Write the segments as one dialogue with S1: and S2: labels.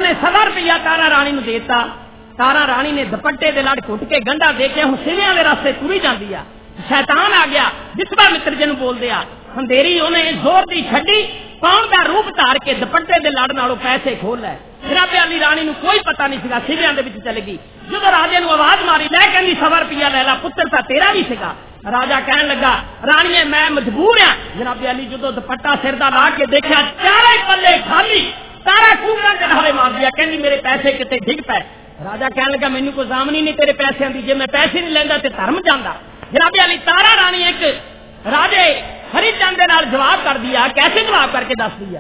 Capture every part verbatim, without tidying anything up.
S1: उसने सवा रुपया तारा रानी नूं देता। तारा रानी ने दुपट्टे दे लड़ घुट के गंढा दे के हुण सिवियां दे रास्ते तुरी जांदी आ। शैतान आ गया बिस्वा मित्र जी नूं बोलदे आ। अंधेरी उन्हें जोर दी छड्डी, कौन का रूप धार के दुपट्टे दे लड़ नालों पैसे खोल लै। जनाबे अली रानी नूं कोई पता नहीं सीगा, सिवियां दे विच चले गई। जदों राजे नूं आवाज मारी, लै कहंदी सवा रुपया लै ला, पुत्र तां तेरा भी सीगा। राजा कहन लगा, राणीए मैं मजबूर हां। जनाबे अली जदों दुपट्टा सिर दा ला के देखा, चारे पल्ले खाली। तारा कूका कढ़ावे मार दिया, कहंदी मेरे पैसे किते डिग पै। राजा कहन लगा, मैनू कोई जामनी नहीं तेरे पैसों की, जे मैं पैसे नहीं लैंदा ते धर्म जांदा। जनाबे अली तारा रानी एक राजे हरिचंद दे नाल जवाब कर दिया। कैसे जवाब करके दस दिया?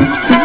S2: Thank you.